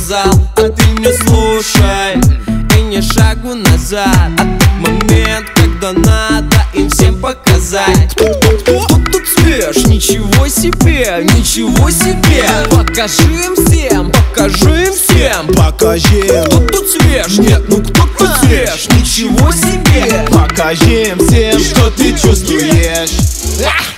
сказал, а ты не слушай и ни шагу назад. А тот момент, когда надо им всем показать. Кто тут свеж? Ничего себе, ничего себе. Покажи им всем, покажи им всем. Покажи, Кто тут свеж? Нет, ну кто тут свеж? Ничего себе. покажи им всем, что ты чувствуешь.